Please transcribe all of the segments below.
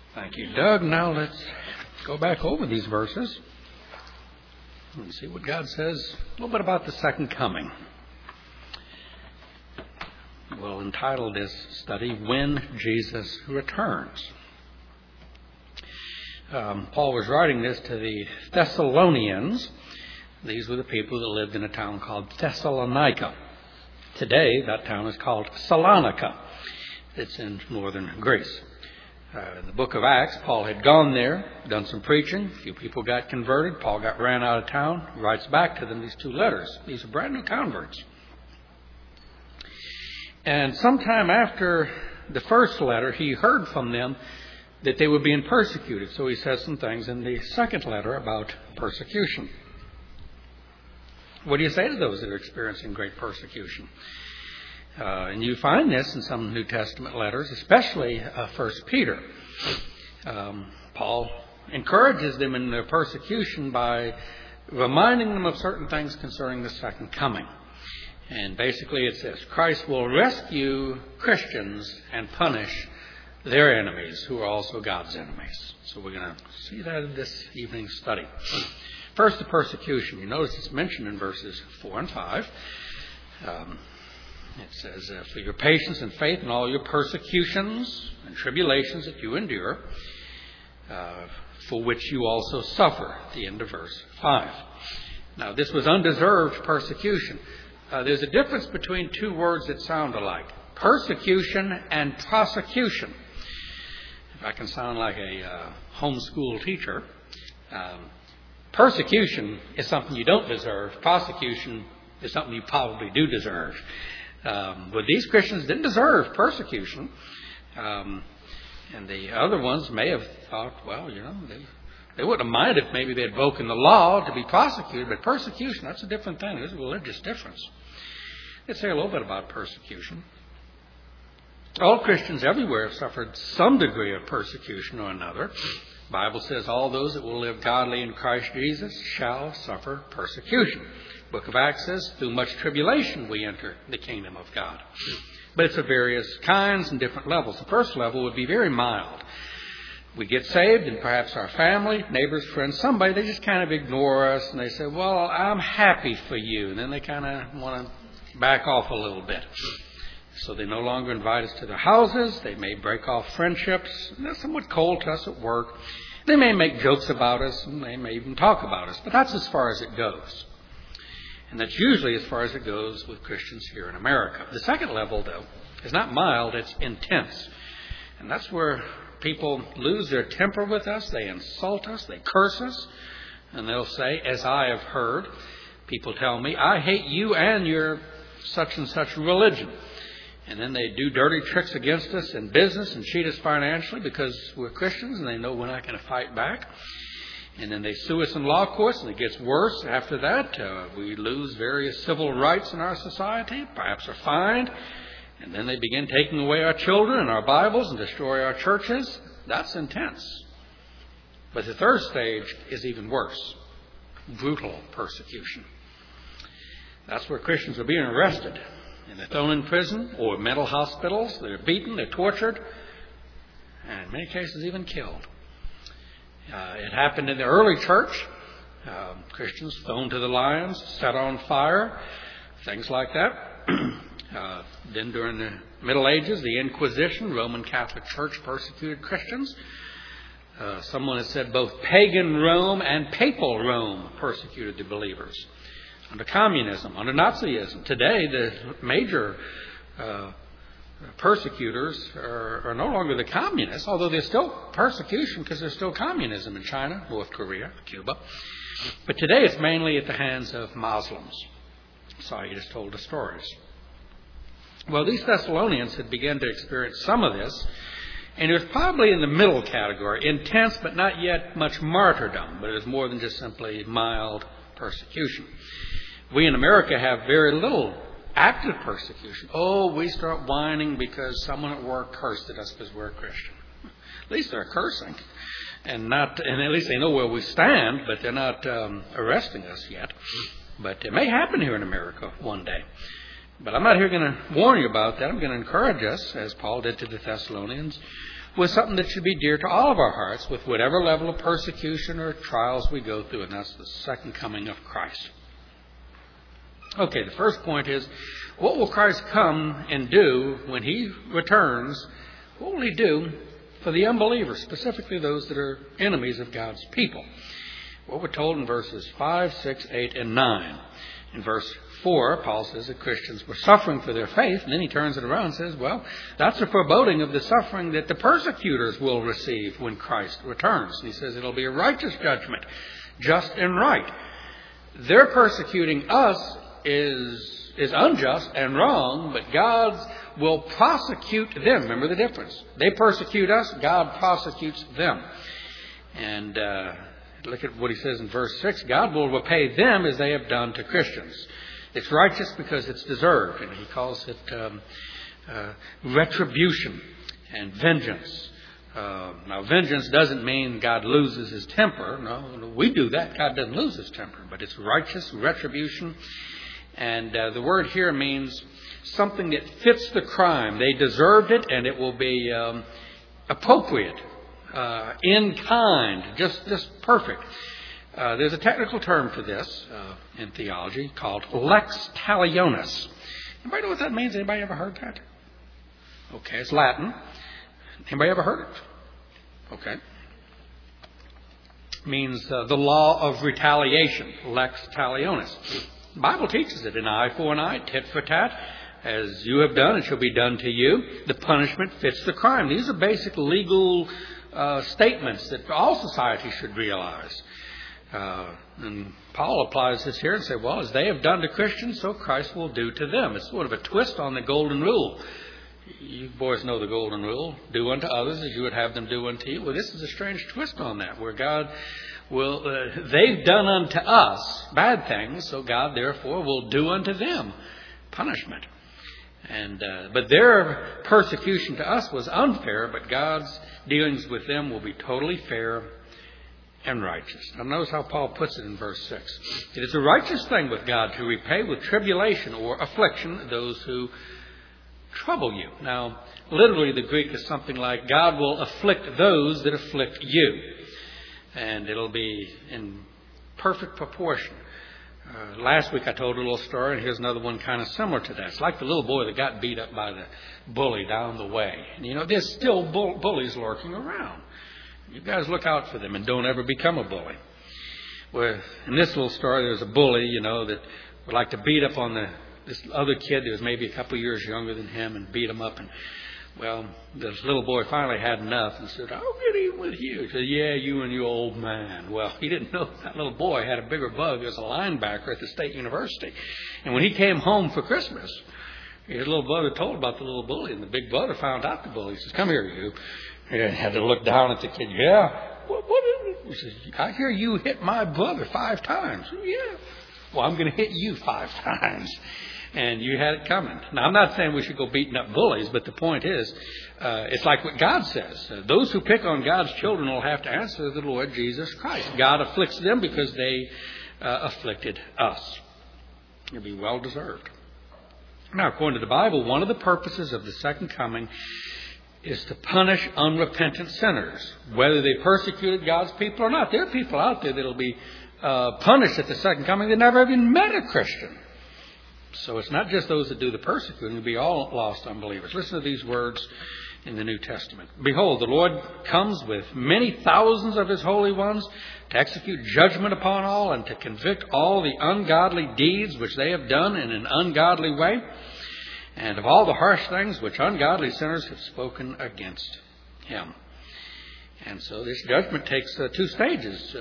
Thank you, Doug. Now let's go back over these verses and see what God says a little bit about the second coming. We'll entitle this study, When Jesus Returns. Paul was writing this to the Thessalonians. These were the people that lived in a town called Thessalonica. Today, that town is called Salonika. It's in northern Greece. In the book of Acts, Paul had gone there, done some preaching. A few people got converted. Paul ran out of town. He writes back to them these two letters. These are brand new converts. And sometime after the first letter, he heard from them that they were being persecuted. So he says some things in the second letter about persecution. What do you say to those that are experiencing great persecution? And you find this in some New Testament letters, especially 1 Peter. Paul encourages them in their persecution by reminding them of certain things concerning the second coming. And basically it says, Christ will rescue Christians and punish their enemies, who are also God's enemies. So we're going to see that in this evening's study. First, the persecution. You notice it's mentioned in verses 4 and 5. It says, for your patience and faith and all your persecutions and tribulations that you endure, for which you also suffer, at the end of verse 5. Now, this was undeserved persecution. There's a difference between two words that sound alike, persecution and prosecution. If I can sound like a homeschool teacher, persecution is something you don't deserve. Prosecution is something you probably do deserve. But these Christians didn't deserve persecution. And the other ones may have thought, well, they wouldn't have minded if maybe they had broken the law to be prosecuted. But persecution, that's a different thing. There's a religious difference. Let's say a little bit about persecution. All Christians everywhere have suffered some degree of persecution or another. The Bible says all those that will live godly in Christ Jesus shall suffer persecution. The book of Acts says, through much tribulation we enter the kingdom of God. But it's of various kinds and different levels. The first level would be very mild. We get saved and perhaps our family, neighbors, friends, somebody, they just kind of ignore us and they say, well, I'm happy for you. And then they kind of want to back off a little bit. So they no longer invite us to their houses. They may break off friendships. They're somewhat cold to us at work. They may make jokes about us and they may even talk about us. But that's as far as it goes. And that's usually as far as it goes with Christians here in America. The second level, though, is not mild, it's intense. And that's where people lose their temper with us. They insult us. They curse us. And they'll say, as I have heard, people tell me, I hate you and your such and such religion. And then they do dirty tricks against us in business and cheat us financially because we're Christians and they know we're not going to fight back. And then they sue us in law courts, and it gets worse after that. We lose various civil rights in our society, perhaps are fined. And then they begin taking away our children and our Bibles and destroy our churches. That's intense. But the third stage is even worse. Brutal persecution. That's where Christians are being arrested. And they're thrown in prison or mental hospitals. They're beaten, they're tortured, and in many cases even killed. It happened in the early church. Christians thrown to the lions, set on fire, things like that. Then during the Middle Ages, the Inquisition, Roman Catholic Church persecuted Christians. Someone has said both pagan Rome and papal Rome persecuted the believers. Under communism, under Nazism. Today, the major persecutors are no longer the communists, although there's still persecution because there's still communism in China, North Korea, Cuba. But today it's mainly at the hands of Muslims. Sorry, you just told the stories. Well, these Thessalonians had begun to experience some of this, and it was probably in the middle category, intense but not yet much martyrdom, but it was more than just simply mild persecution. We in America have very little active persecution. Oh, we start whining because someone at work cursed at us because we're a Christian. At least they're cursing, and at least they know where we stand, but they're not arresting us yet. But it may happen here in America one day. But I'm not here going to warn you about that. I'm going to encourage us, as Paul did to the Thessalonians. with something that should be dear to all of our hearts, with whatever level of persecution or trials we go through, and that's the second coming of Christ. Okay, the first point is, what will Christ come and do when He returns? What will He do for the unbelievers, specifically those that are enemies of God's people? Well, we're told in verses 5, 6, 8, and 9. In verse 4, Paul says that Christians were suffering for their faith, and then he turns it around and says, well, that's a foreboding of the suffering that the persecutors will receive when Christ returns. And he says it'll be a righteous judgment, just and right. Their persecuting us is unjust and wrong, but God will prosecute them. Remember the difference. They persecute us, God prosecutes them. And look at what he says in verse 6. God will repay them as they have done to Christians. It's righteous because it's deserved. And he calls it retribution and vengeance. Now, vengeance doesn't mean God loses his temper. No, we do that. God doesn't lose his temper. But it's righteous retribution. And the word here means something that fits the crime. They deserved it, and it will be appropriate. In kind, just perfect. There's a technical term for this in theology called lex talionis. Anybody know what that means? Anybody ever heard that? Okay, it's Latin. Anybody ever heard it? Okay. It means the law of retaliation, lex talionis. The Bible teaches it, an eye for an eye, tit for tat. As you have done, it shall be done to you. The punishment fits the crime. These are basic legal statements that all society should realize. And Paul applies this here and says, well, as they have done to Christians, so Christ will do to them. It's sort of a twist on the golden rule. You boys know the golden rule. Do unto others as you would have them do unto you. Well, this is a strange twist on that, where God will, they've done unto us bad things, so God therefore will do unto them punishment. And but their persecution to us was unfair, but God's dealings with them will be totally fair and righteous. Now notice how Paul puts it in verse 6. It is a righteous thing with God to repay with tribulation or affliction those who trouble you. Now, literally the Greek is something like, God will afflict those that afflict you. And it'll be in perfect proportion. Last week I told a little story, and here's another one kind of similar to that. It's like the little boy that got beat up by the bully down the way. And, you know, there's still bullies lurking around. You guys look out for them and don't ever become a bully. Well, in this little story, there's a bully, you know, that would like to beat up on this other kid that was maybe a couple of years younger than him and beat him up. And, well, this little boy finally had enough and said, I'll get even with you. He said, yeah, you and your old man. Well, he didn't know that little boy had a bigger bug as a linebacker at the state university. And when he came home for Christmas, his little brother told about the little bully, and the big brother found out the bully. He says, come here, you. And had to look down at the kid. Yeah. What is it? He says, I hear you hit my brother 5 times. Yeah. Well, I'm going to hit you 5 times. And you had it coming. Now, I'm not saying we should go beating up bullies, but the point is, it's like what God says. Those who pick on God's children will have to answer the Lord Jesus Christ. God afflicts them because they afflicted us. It'll be well deserved. Now, according to the Bible, one of the purposes of the second coming is to punish unrepentant sinners, whether they persecuted God's people or not. There are people out there that will be punished at the second coming that never even met a Christian. So it's not just those that do the persecuting, it'll be all lost unbelievers. Listen to these words in the New Testament. Behold, the Lord comes with many thousands of his holy ones to execute judgment upon all and to convict all the ungodly deeds which they have done in an ungodly way, and of all the harsh things which ungodly sinners have spoken against him. And so this judgment takes 2 stages.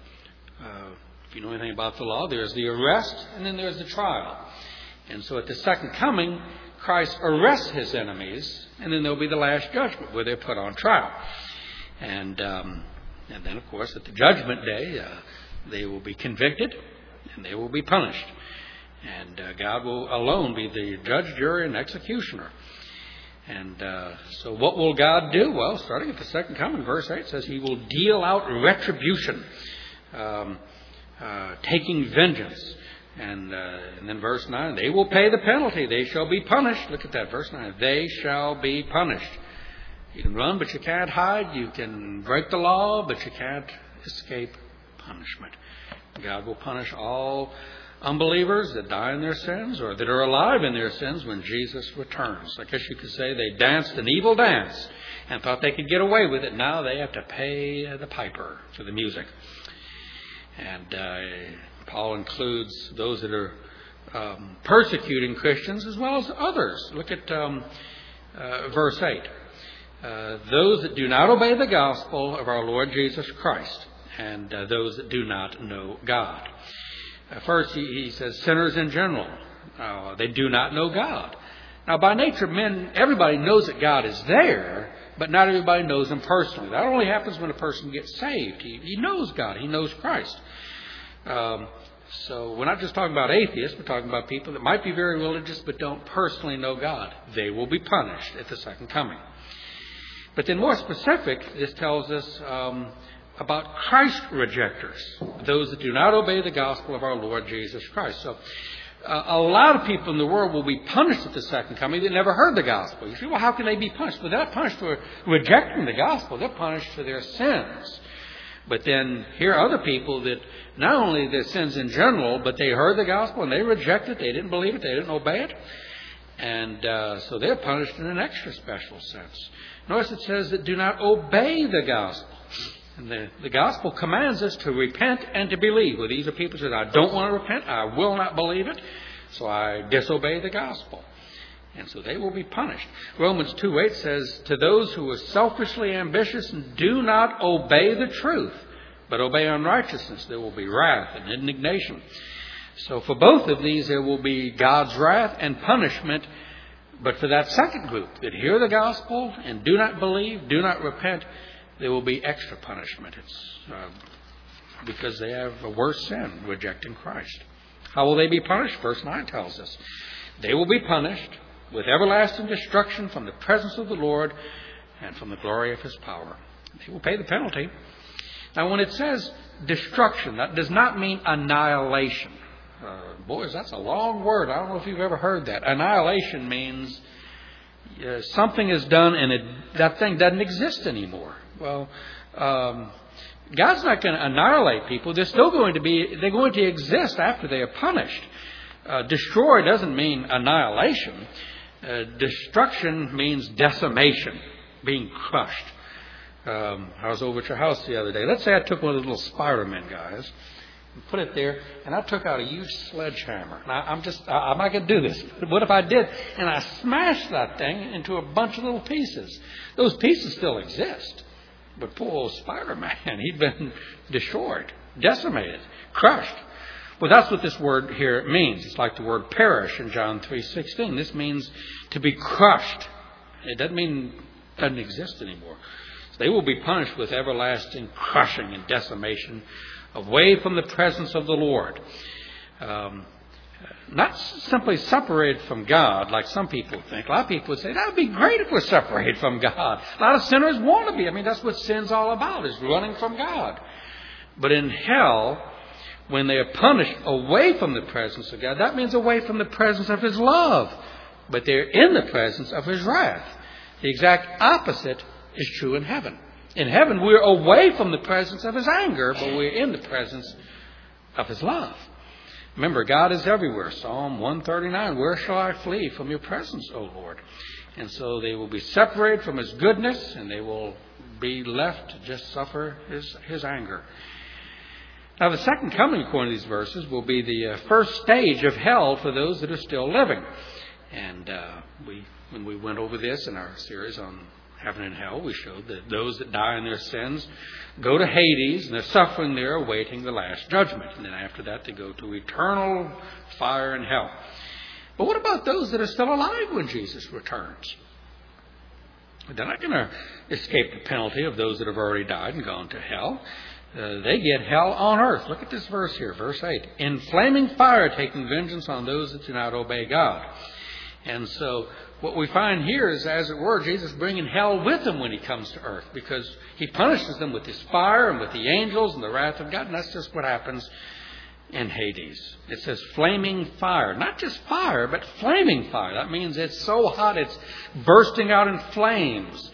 If you know anything about the law, there's the arrest and then there's the trial. And so at the second coming, Christ arrests his enemies, and then there'll be the last judgment where they're put on trial. And then, of course, at the judgment day, they will be convicted and they will be punished. And God will alone be the judge, jury, and executioner. And so what will God do? Well, starting at the second coming, verse 8 says he will deal out retribution, taking vengeance. And then verse 9, they will pay the penalty. They shall be punished. Look at that, verse 9. They shall be punished. You can run, but you can't hide. You can break the law, but you can't escape punishment. God will punish all unbelievers that die in their sins or that are alive in their sins when Jesus returns. I guess you could say they danced an evil dance and thought they could get away with it. Now they have to pay the piper for the music. And Paul includes those that are persecuting Christians as well as others. Look at verse 8. Those that do not obey the gospel of our Lord Jesus Christ, and those that do not know God. First, he says sinners in general. They do not know God. Now, by nature, everybody knows that God is there, but not everybody knows Him personally. That only happens when a person gets saved. He knows God. He knows Christ. So we're not just talking about atheists. We're talking about people that might be very religious but don't personally know God. They will be punished at the second coming. But then more specific, this tells us about Christ rejectors, those that do not obey the gospel of our Lord Jesus Christ. So a lot of people in the world will be punished at the second coming that never heard the gospel. You say, well, how can they be punished? Well, they're not punished for rejecting the gospel. They're punished for their sins. But then here are other people that not only their sins in general, but they heard the gospel and they rejected it. They didn't believe it. They didn't obey it. And so they're punished in an extra special sense. Notice it says that do not obey the gospel. And the gospel commands us to repent and to believe. Well, these are people who say, I don't want to repent. I will not believe it. So I disobey the gospel. And so they will be punished. Romans 2:8 says, to those who are selfishly ambitious and do not obey the truth, but obey unrighteousness, there will be wrath and indignation. So for both of these, there will be God's wrath and punishment. But for that second group that hear the gospel and do not believe, do not repent, there will be extra punishment. It's because they have a worse sin, rejecting Christ. How will they be punished? Verse 9 tells us. They will be punished with everlasting destruction from the presence of the Lord and from the glory of His power. They will pay the penalty. Now, when it says destruction, that does not mean annihilation. Boys, that's a long word. I don't know if you've ever heard that. Annihilation means something is done and that thing doesn't exist anymore. Well, God's not going to annihilate people. They're going to exist after they are punished. Destroy doesn't mean annihilation. Destruction means decimation, being crushed. I was over at your house the other day. Let's say I took one of the little Spider-Man guys and put it there, and I took out a huge sledgehammer. Now, I'm not going to do this. But what if I did? And I smashed that thing into a bunch of little pieces. Those pieces still exist. But poor old Spider-Man, he'd been destroyed, decimated, crushed. Well, that's what this word here means. It's like the word perish in John 3:16. This means to be crushed. It doesn't mean it doesn't exist anymore. So they will be punished with everlasting crushing and decimation away from the presence of the Lord. Not simply separated from God like some people think. A lot of people would say, that would be great if we're separated from God. A lot of sinners want to be. I mean, that's what sin's all about, is running from God. But in hell, when they are punished away from the presence of God, that means away from the presence of His love. But they're in the presence of His wrath. The exact opposite is true in heaven. In heaven, we're away from the presence of His anger, but we're in the presence of His love. Remember, God is everywhere. Psalm 139, where shall I flee from your presence, O Lord? And so they will be separated from His goodness, and they will be left to just suffer His anger. Now, the second coming, according to these verses, will be the first stage of hell for those that are still living. And when we went over this in our series on heaven and hell, we showed that those that die in their sins go to Hades, and they're suffering there, awaiting the last judgment. And then after that, they go to eternal fire and hell. But what about those that are still alive when Jesus returns? They're not going to escape the penalty of those that have already died and gone to hell. They get hell on earth. Look at this verse here, verse 8. In flaming fire, taking vengeance on those that do not obey God. And so what we find here is, as it were, Jesus bringing hell with Him when He comes to earth, because He punishes them with His fire and with the angels and the wrath of God. And that's just what happens in Hades. It says flaming fire. Not just fire, but flaming fire. That means it's so hot it's bursting out in flames.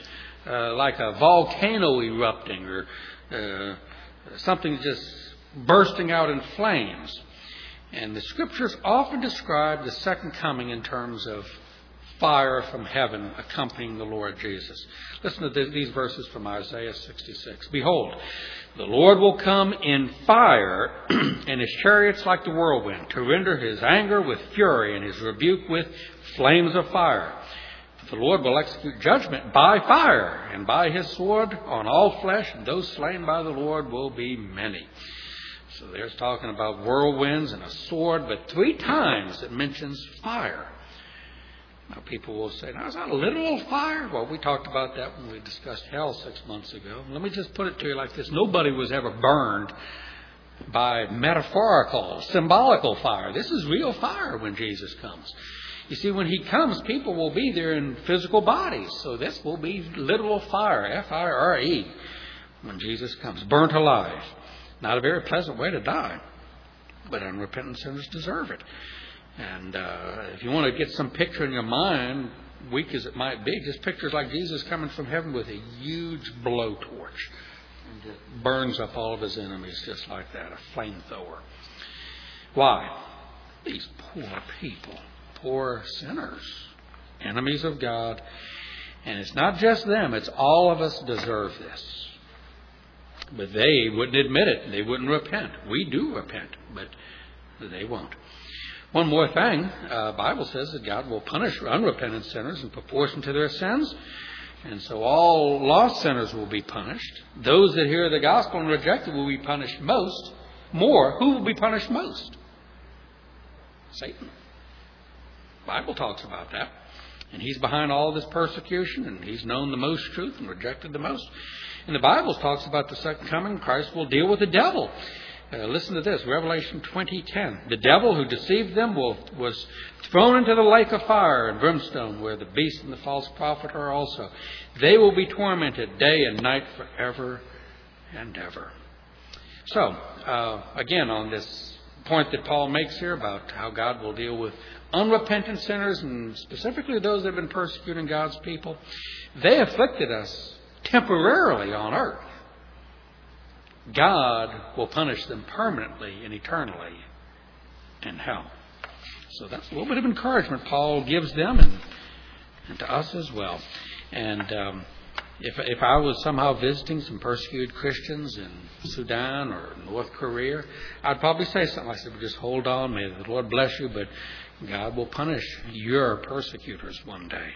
like a volcano erupting or something just bursting out in flames. And the Scriptures often describe the second coming in terms of fire from heaven accompanying the Lord Jesus. Listen to these verses from Isaiah 66. Behold, the Lord will come in fire, and his chariots like the whirlwind, to render his anger with fury and his rebuke with flames of fire. The Lord will execute judgment by fire, and by his sword on all flesh, and those slain by the Lord will be many. So there's talking about whirlwinds and a sword, but 3 times it mentions fire. Now people will say, now is that a literal fire? Well, we talked about that when we discussed hell 6 months ago. Let me just put it to you like this. Nobody was ever burned by metaphorical, symbolical fire. This is real fire when Jesus comes. You see, when he comes, people will be there in physical bodies. So this will be literal fire, F-I-R-E, when Jesus comes, burnt alive. Not a very pleasant way to die, but unrepentant sinners deserve it. And if you want to get some picture in your mind, weak as it might be, just pictures like Jesus coming from heaven with a huge blowtorch and just burns up all of his enemies just like that, a flamethrower. Why? These poor people, poor sinners, enemies of God. And it's not just them, it's all of us deserve this. But they wouldn't admit it. They wouldn't repent. We do repent, but they won't. One more thing, the Bible says that God will punish unrepentant sinners in proportion to their sins. And so all lost sinners will be punished. Those that hear the gospel and reject it will be punished more. Who will be punished most? Satan. The Bible talks about that. And he's behind all this persecution, and he's known the most truth and rejected the most. And the Bible talks about the second coming. Christ will deal with the devil. Listen to this, Revelation 20:10. The devil who deceived them was thrown into the lake of fire and brimstone, where the beast and the false prophet are also. They will be tormented day and night forever and ever. So, again, on this point that Paul makes here about how God will deal with unrepentant sinners, and specifically those that have been persecuting God's people, they afflicted us temporarily on earth. God will punish them permanently and eternally in hell. So that's a little bit of encouragement Paul gives them and to us as well. And if I was somehow visiting some persecuted Christians in Sudan or North Korea, I'd probably say something like that. Just hold on, may the Lord bless you, but God will punish your persecutors one day.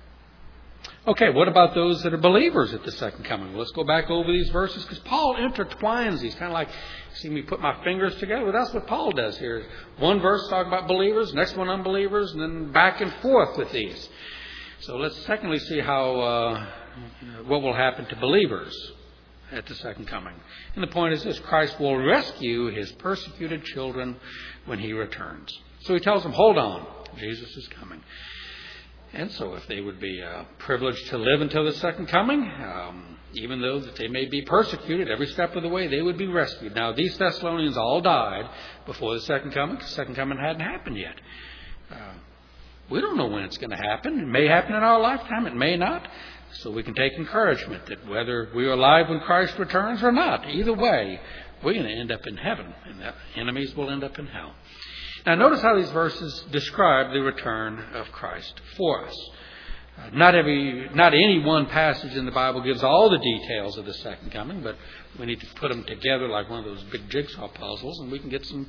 Okay, what about those that are believers at the second coming? Well, let's go back over these verses because Paul intertwines these, kind of like, see me put my fingers together? Well, that's what Paul does here. One verse talking about believers, next one unbelievers, and then back and forth with these. So let's secondly see how what will happen to believers at the second coming. And the point is this: Christ will rescue his persecuted children when he returns. So he tells them, hold on, Jesus is coming. And so if they would be privileged to live until the second coming, even though that they may be persecuted every step of the way, they would be rescued. Now, these Thessalonians all died before the second coming. The second coming hadn't happened yet. We don't know when it's going to happen. It may happen in our lifetime. It may not. So we can take encouragement that whether we are alive when Christ returns or not, either way, we're going to end up in heaven, and the enemies will end up in hell. Now, notice how these verses describe the return of Christ for us. Not any one passage in the Bible gives all the details of the second coming, but we need to put them together like one of those big jigsaw puzzles, and we can get some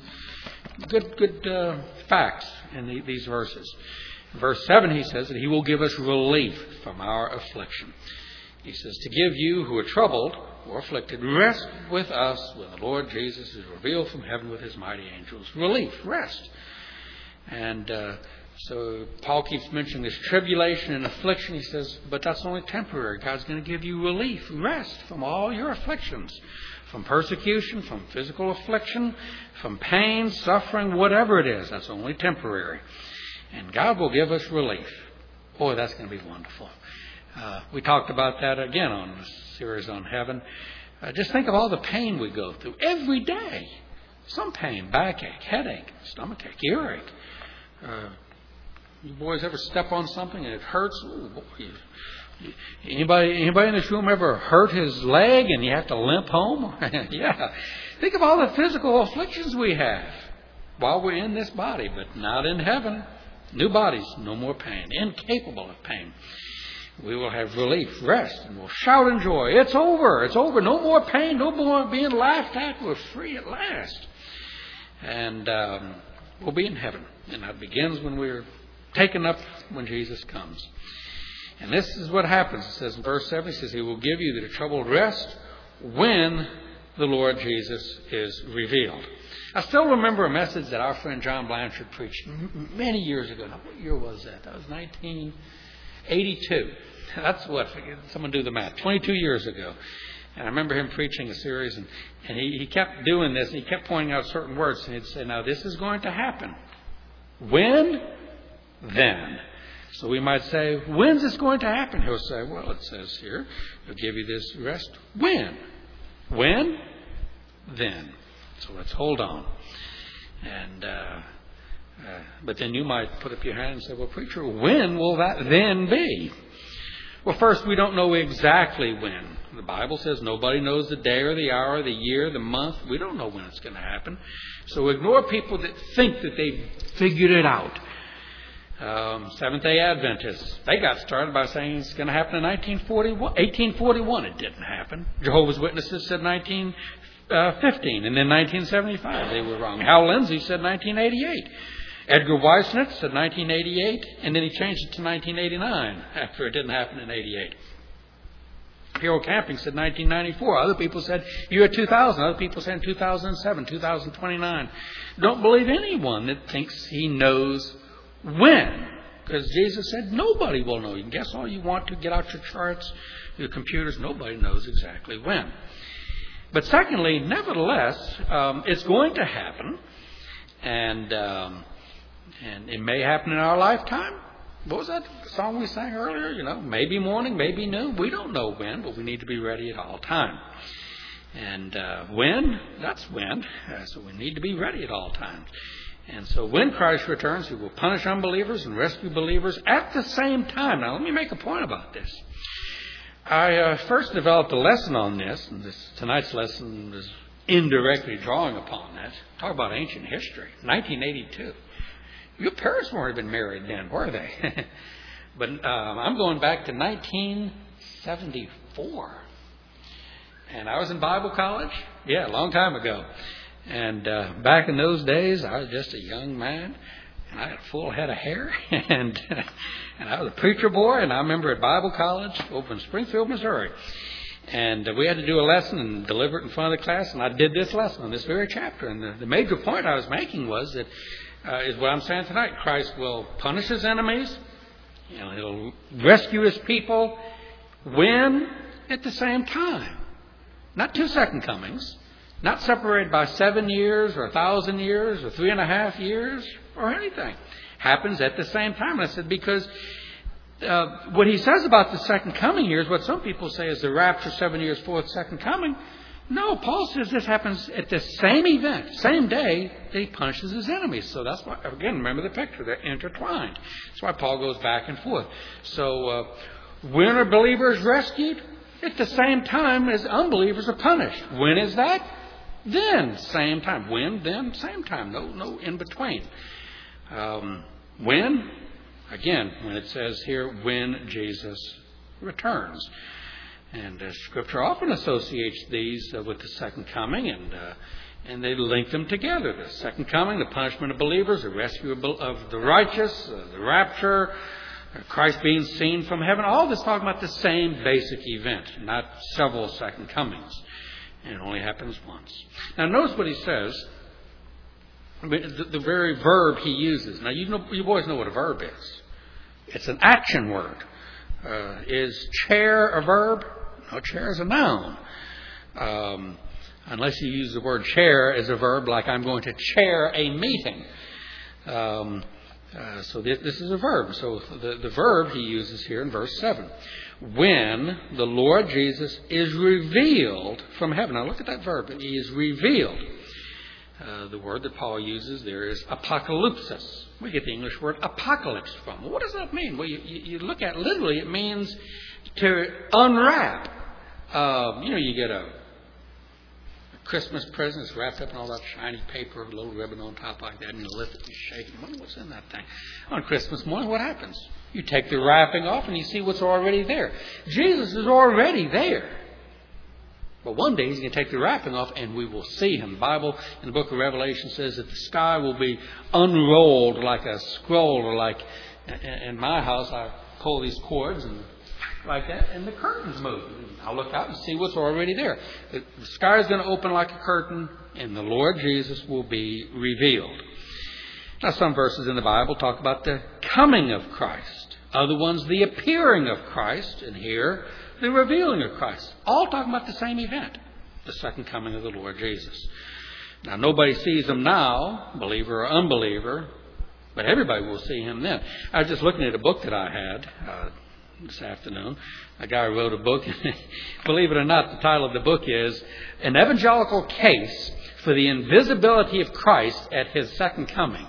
good facts in these verses. In verse 7, he says that he will give us relief from our affliction. He says, to give you who are troubled or afflicted rest with us when the Lord Jesus is revealed from heaven with his mighty angels. Relief, rest. And so Paul keeps mentioning this tribulation and affliction. He says, but that's only temporary. God's going to give you relief, rest from all your afflictions, from persecution, from physical affliction, from pain, suffering, whatever it is. That's only temporary. And God will give us relief. Boy, that's going to be wonderful. We talked about that again on the series on heaven. Just think of all the pain we go through every day. Some pain, backache, headache, stomachache, earache. You boys ever step on something and it hurts? Ooh, boy, you Anybody in this room ever hurt his leg and you have to limp home? Yeah. Think of all the physical afflictions we have while we're in this body, but not in heaven. New bodies, no more pain, incapable of pain. We will have relief, rest, and we'll shout in joy. It's over. It's over. No more pain. No more being laughed at. We're free at last. And we'll be in heaven. And that begins when we're taken up when Jesus comes. And this is what happens. It says in verse 7, it says, He will give you the troubled rest when the Lord Jesus is revealed. I still remember a message that our friend John Blanchard preached many years ago. Now, what year was that? That was 1982. That's what, someone do the math, 22 years ago. And I remember him preaching a series, and he kept doing this, and he kept pointing out certain words, and he'd say, now this is going to happen. When? Then. So we might say, when's this going to happen? He'll say, well, it says here, He'll give you this rest. When? When? Then. So let's hold on. And but then you might put up your hand and say, well, preacher, when will that then be? Well, first, we don't know exactly when. The Bible says nobody knows the day or the hour, the year, the month. We don't know when it's going to happen. So ignore people that think that they've figured it out. Seventh-day Adventists, they got started by saying it's going to happen in 1841. It didn't happen. Jehovah's Witnesses said 1915, and then 1975. They were wrong. Hal Lindsey said 1988. Edgar Weissnitz said 1988, and then he changed it to 1989 after it didn't happen in 88. Hero Camping said 1994. Other people said year 2000. Other people said 2007, 2029. Don't believe anyone that thinks he knows when. Because Jesus said nobody will know. You can guess all you want to. Get out your charts, your computers. Nobody knows exactly when. But secondly, nevertheless, it's going to happen. And it may happen in our lifetime. What was that song we sang earlier? Maybe morning, maybe noon. We don't know when, but we need to be ready at all time. And when? That's when. So we need to be ready at all times. And so when Christ returns, He will punish unbelievers and rescue believers at the same time. Now, let me make a point about this. I first developed a lesson on this, and tonight's lesson is indirectly drawing upon that. Talk about ancient history. 1982. Your parents weren't even married then, were they? But I'm going back to 1974. And I was in Bible college. Yeah, a long time ago. And back in those days, I was just a young man. And I had a full head of hair. And I was a preacher boy. And I remember at Bible college over in Springfield, Missouri. And we had to do a lesson and deliver it in front of the class. And I did this lesson on this very chapter. And the major point I was making was that is what I'm saying tonight. Christ will punish His enemies. He'll rescue His people. When? At the same time. Not two second comings. Not separated by 7 years or 1,000 years or 3.5 years or anything. Happens at the same time. And I said because what he says about the second coming here is what some people say is the rapture 7 years before the second coming. No, Paul says this happens at the same event, same day that He punishes His enemies. So that's why, again, remember the picture. They're intertwined. That's why Paul goes back and forth. So when are believers rescued? At the same time as unbelievers are punished. When is that? Then, same time. When, then, same time. No in between. When? Again, when it says here, when Jesus returns. And Scripture often associates these with the second coming, and they link them together. The second coming, the punishment of believers, the rescue of the righteous, the rapture, Christ being seen from heaven. All this talking about the same basic event, not several second comings. And it only happens once. Now notice what he says. The very verb he uses. Now you boys know what a verb is. It's an action word. Is chair a verb? No, chair is a noun. Unless you use the word chair as a verb, like I'm going to chair a meeting. So this is a verb. So the verb he uses here in verse 7. When the Lord Jesus is revealed from heaven. Now look at that verb. He is revealed. The word that Paul uses there is apocalypsis. We get the English word apocalypse from. Well, what does that mean? Well, you look at it literally, it means to unwrap. You get a Christmas present. It's wrapped up in all that shiny paper, a little ribbon on top like that, and you lift it and shake it. Wonder what's in that thing. On Christmas morning, what happens? You take the wrapping off and you see what's already there. Jesus is already there. But one day He's going to take the wrapping off and we will see Him. The Bible in the book of Revelation says that the sky will be unrolled like a scroll, or like in my house I pull these cords and like that, and the curtains move. I'll look out and see what's already there. The sky is going to open like a curtain, and the Lord Jesus will be revealed. Now, some verses in the Bible talk about the coming of Christ. Other ones, the appearing of Christ. And here, the revealing of Christ. All talking about the same event, the second coming of the Lord Jesus. Now, nobody sees Him now, believer or unbeliever, but everybody will see Him then. I was just looking at a book that I had this afternoon. A guy wrote a book. Believe it or not, the title of the book is An Evangelical Case for the Invisibility of Christ at His Second Coming.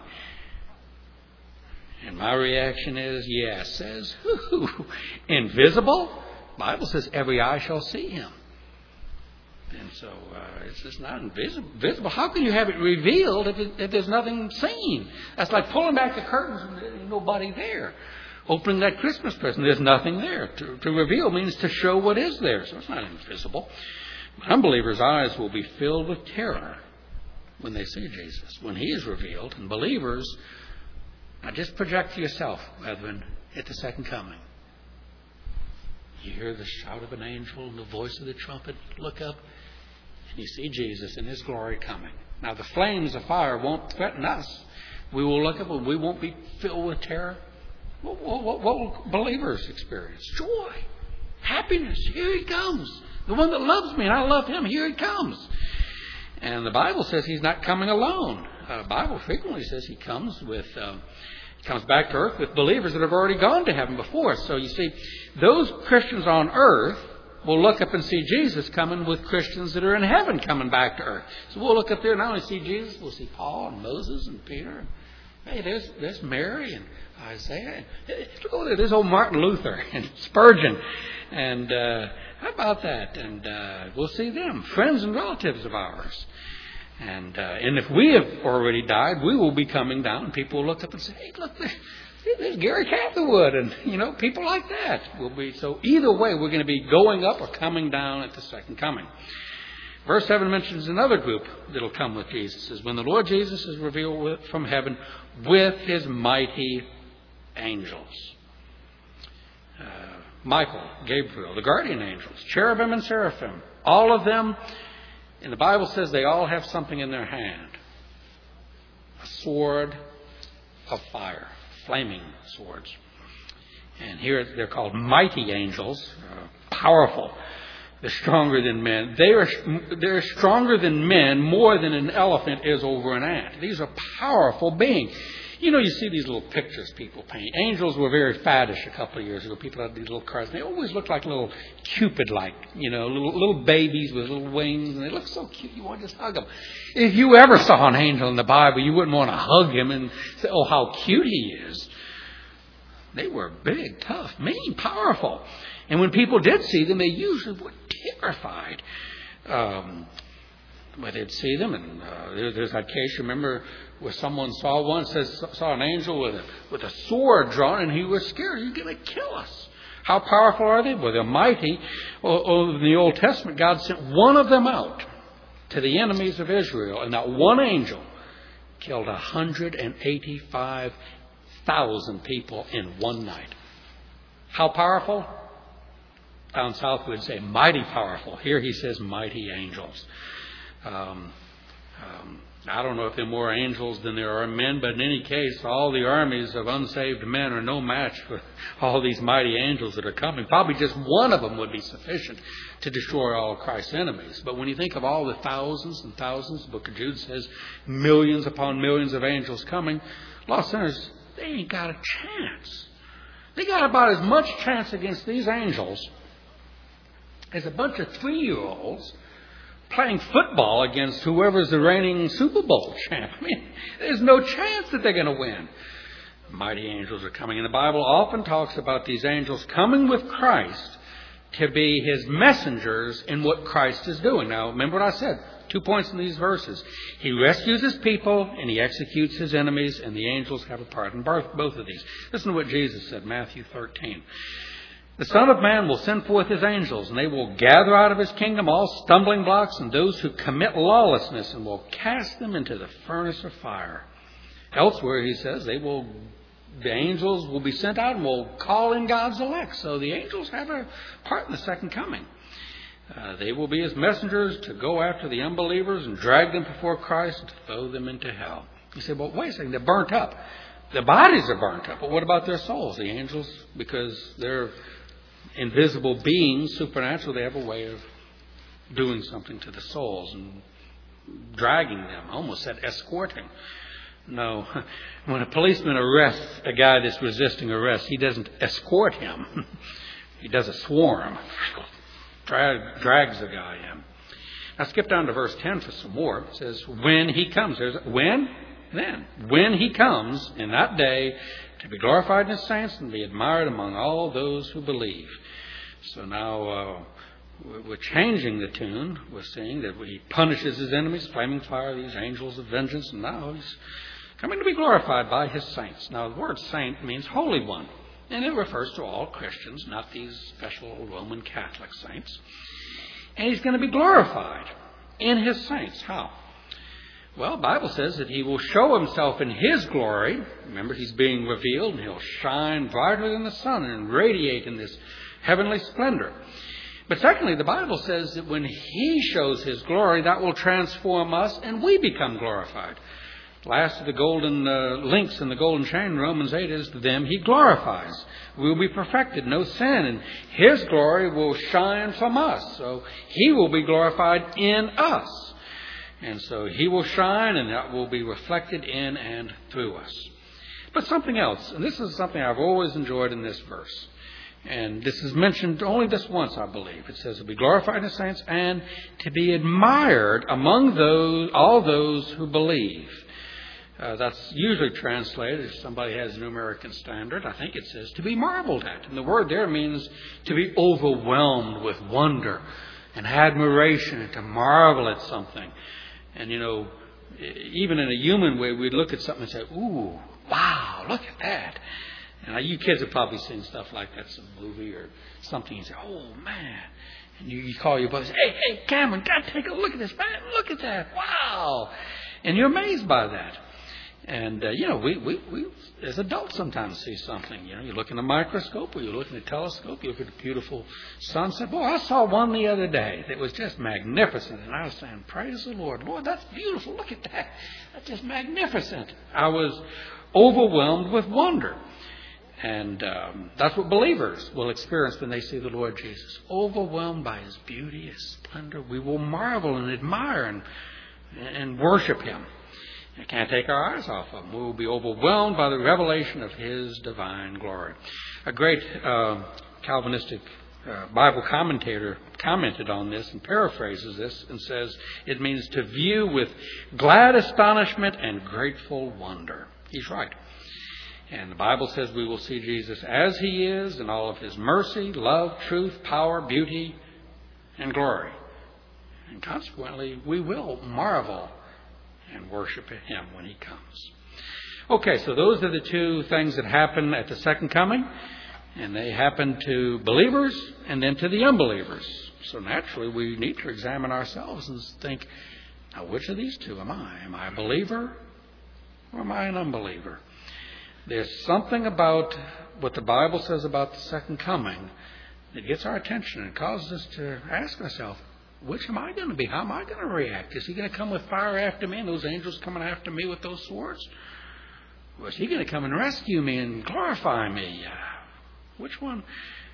And my reaction is, yes. Says, invisible? The Bible says every eye shall see Him. And so it's just not invisible. How can you have it revealed if there's nothing seen? That's like pulling back the curtains and there's nobody there. Opening that Christmas present, there's nothing there. To reveal means to show what is there. So it's not invisible. But unbelievers' eyes will be filled with terror when they see Jesus, when He is revealed. And believers, now just project to yourself, brethren, at the second coming. You hear the shout of an angel and the voice of the trumpet. Look up and you see Jesus in His glory coming. Now the flames of fire won't threaten us. We will look up and we won't be filled with terror. What will believers experience? Joy, happiness. Here He comes. The one that loves me and I love Him. Here He comes. And the Bible says He's not coming alone. The Bible frequently says He comes back to earth with believers that have already gone to heaven before. So you see, those Christians on earth will look up and see Jesus coming with Christians that are in heaven coming back to earth. So we'll look up there and not only see Jesus, we'll see Paul and Moses and Peter. Hey, there's Mary and Isaiah. Look over there. There's old Martin Luther and Spurgeon. And how about that? And we'll see them, friends and relatives of ours. And if we have already died, we will be coming down. People will look up and say, hey, look, there's Gary Catherwood. And, people like that will be. So either way, we're going to be going up or coming down at the second coming. Verse 7 mentions another group that will come with Jesus. It says, when the Lord Jesus is revealed from heaven with His mighty angels. Michael, Gabriel, the guardian angels, cherubim and seraphim, all of them. And the Bible says they all have something in their hand. A sword of fire. Flaming swords. And here they're called mighty angels. Powerful. They're stronger than men. They're stronger than men more than an elephant is over an ant. These are powerful beings. You see these little pictures people paint. Angels were very faddish a couple of years ago. People had these little cards. They always look like little Cupid-like, little babies with little wings. And they look so cute, you want to just hug them. If you ever saw an angel in the Bible, you wouldn't want to hug him and say, oh, how cute he is. They were big, tough, mean, powerful. And when people did see them, they usually were terrified. But they'd see them, and there's that case, remember, where someone saw an angel with a sword drawn, and he was scared. He's going to kill us. How powerful are they? Well, they're mighty. In the Old Testament, God sent one of them out to the enemies of Israel, and that one angel killed 185,000 people in one night. How powerful? Down south we would say mighty powerful. Here he says mighty angels. I don't know if there are more angels than there are men, but in any case, all the armies of unsaved men are no match for all these mighty angels that are coming. Probably just one of them would be sufficient to destroy all of Christ's enemies. But when you think of all the thousands and thousands, the book of Jude says millions upon millions of angels coming, lost sinners, they ain't got a chance. They got about as much chance against these angels as a bunch of 3-year-olds playing football against whoever's the reigning Super Bowl champ. I mean, there's no chance that they're going to win. Mighty angels are coming. And the Bible often talks about these angels coming with Christ to be His messengers in what Christ is doing. Now, remember what I said. 2 points in these verses. He rescues His people and He executes His enemies, and the angels have a part in both of these. Listen to what Jesus said, Matthew 13. The Son of Man will send forth His angels, and they will gather out of His kingdom all stumbling blocks and those who commit lawlessness, and will cast them into the furnace of fire. Elsewhere, He says, the angels will be sent out and will call in God's elect. So the angels have a part in the second coming. They will be His messengers to go after the unbelievers and drag them before Christ and to throw them into hell. You say, well, wait a second, they're burnt up. Their bodies are burnt up, but what about their souls? The angels, because they're invisible beings, supernatural, they have a way of doing something to the souls and dragging them. I almost said escorting. No, when a policeman arrests a guy that's resisting arrest, he doesn't escort him. He does a swarm. Drags the guy in. Now skip down to verse 10 for some more. It says, when He comes. There's when? Then. When He comes in that day to be glorified in His saints and be admired among all those who believe. So now we're changing the tune. We're seeing that He punishes His enemies, flaming fire, these angels of vengeance, and now He's coming to be glorified by His saints. Now the word saint means holy one. And it refers to all Christians, not these special Roman Catholic saints. And He's going to be glorified in His saints. How? Well, the Bible says that He will show Himself in His glory. Remember, He's being revealed, and He'll shine brighter than the sun and radiate in this heavenly splendor. But secondly, the Bible says that when He shows His glory, that will transform us and we become glorified. Last of the golden links in the golden chain in Romans 8 is them He glorifies. We will be perfected, no sin, and His glory will shine from us. So He will be glorified in us. And so He will shine, and that will be reflected in and through us. But something else, and this is something I've always enjoyed in this verse. And this is mentioned only this once, I believe. It says to be glorified in the saints and to be admired among all those who believe. That's usually translated, if somebody has a New American Standard, I think it says to be marveled at. And the word there means to be overwhelmed with wonder and admiration and to marvel at something. And, even in a human way, we'd look at something and say, ooh, wow, look at that. And you kids have probably seen stuff like that, some movie or something. You say, oh, man. And you call your buddies, hey, Cameron, God, take a look at this, man. Look at that. Wow. And you're amazed by that. And, we as adults sometimes see something. You look in a microscope or you look in a telescope, you look at a beautiful sunset. Boy, I saw one the other day that was just magnificent. And I was saying, praise the Lord. Lord, that's beautiful. Look at that. That's just magnificent. I was overwhelmed with wonder. And that's what believers will experience when they see the Lord Jesus. Overwhelmed by His beauty, His splendor. We will marvel and admire and worship Him. We can't take our eyes off of Him. We will be overwhelmed by the revelation of His divine glory. A great Calvinistic Bible commentator commented on this and paraphrases this and says it means to view with glad astonishment and grateful wonder. He's right. And the Bible says we will see Jesus as He is in all of His mercy, love, truth, power, beauty, and glory. And consequently, we will marvel and worship Him when He comes. Okay, so those are the two things that happen at the second coming. And they happen to believers and then to the unbelievers. So naturally, we need to examine ourselves and think, now which of these two am I? Am I a believer or am I an unbeliever? There's something about what the Bible says about the second coming that gets our attention and causes us to ask ourselves, which am I going to be? How am I going to react? Is He going to come with fire after me and those angels coming after me with those swords? Or is He going to come and rescue me and glorify me? Which one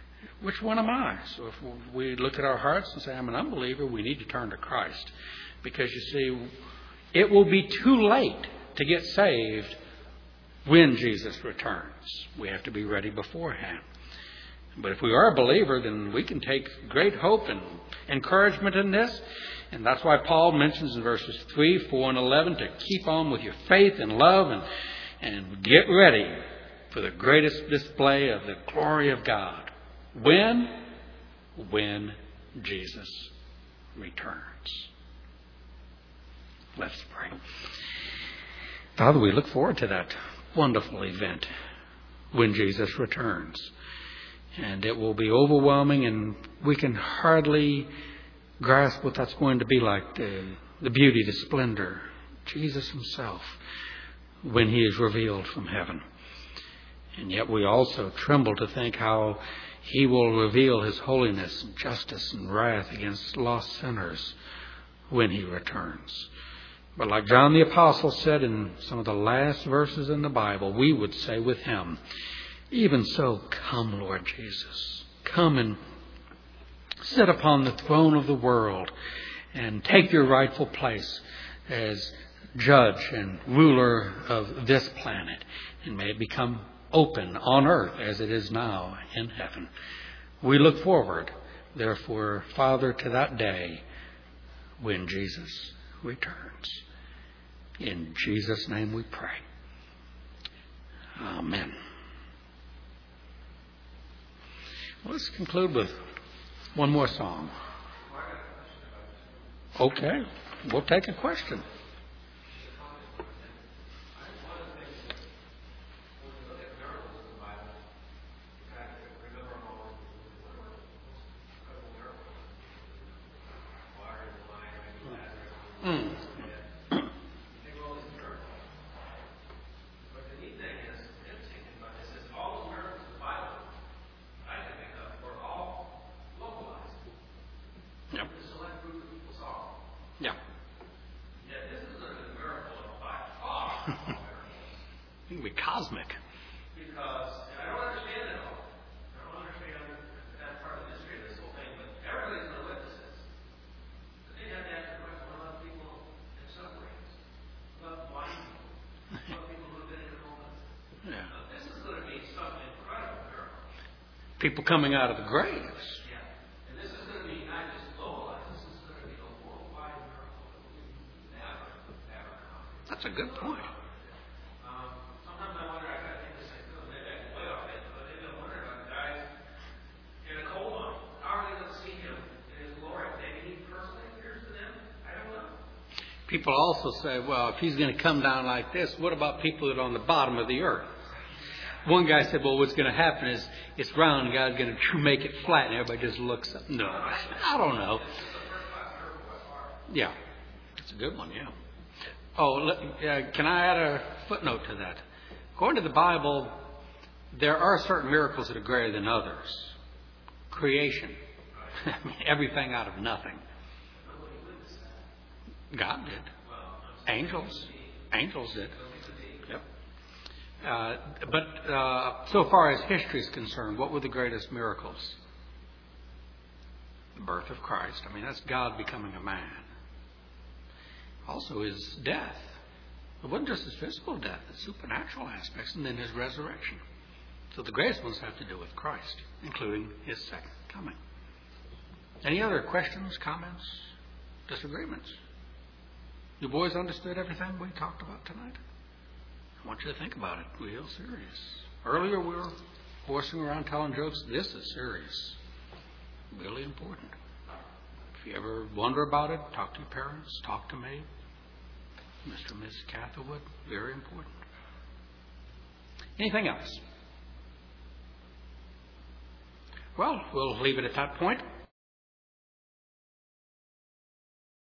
am I? So if we look at our hearts and say, I'm an unbeliever, we need to turn to Christ. Because you see, it will be too late to get saved when Jesus returns. We have to be ready beforehand. But if we are a believer, then we can take great hope and encouragement in this. And that's why Paul mentions in verses 3, 4, and 11 to keep on with your faith and love and get ready for the greatest display of the glory of God. When? when Jesus returns. Let's pray. Father, we look forward to that wonderful event when Jesus returns. And it will be overwhelming, and we can hardly grasp what that's going to be like, the beauty, the splendor, Jesus himself, when he is revealed from heaven. And yet we also tremble to think how he will reveal his holiness and justice and wrath against lost sinners when he returns. But like John the Apostle said in some of the last verses in the Bible, we would say with him, even so, come, Lord Jesus. Come and sit upon the throne of the world and take your rightful place as judge and ruler of this planet. And may it become open on earth as it is now in heaven. We look forward, therefore, Father, to that day when Jesus returns. In Jesus' name we pray. Amen. Let's conclude with one more song. Okay, we'll take a question. It can be cosmic. Because, and I don't understand it all. I don't understand that part of the history of this whole thing, but everybody's going to witness this. But they have to ask the question, what about people in submarines? What about blind people? What about people who have been in homeless? Yeah. This is going to be something incredible miracle. People coming out of the graves. Yeah. And this is going to be not just localized, this is going to be a worldwide miracle that we never come. That's a good point. Sometimes I wonder, I got to think this thing through, maybe I can play off it, but maybe I'm wondering about the guys in a coal mine. How are they going to see him in his glory? Maybe he personally appears to them? I don't know. People also say, well, if he's going to come down like this, what about people that are on the bottom of the earth? One guy said, well, what's going to happen is it's round and God's going to make it flat and everybody just looks up. No, I don't know. Yeah, that's a good one, yeah. Oh, can I add a footnote to that? According to the Bible, there are certain miracles that are greater than others. Creation. Everything out of nothing. God did. Angels did. Yep. But so far as history is concerned, what were the greatest miracles? The birth of Christ. I mean, that's God becoming a man. Also his death. It wasn't just his physical death, the supernatural aspects, and then his resurrection. So the greatest ones have to do with Christ, including his second coming. Any other questions, comments, disagreements? You boys understood everything we talked about tonight? I want you to think about it real serious. Earlier we were horsing around telling jokes. This is serious. Really important. If you ever wonder about it, talk to your parents, talk to me. Mr. and Mrs. Catherwood, very important. Anything else? Well, we'll leave it at that point.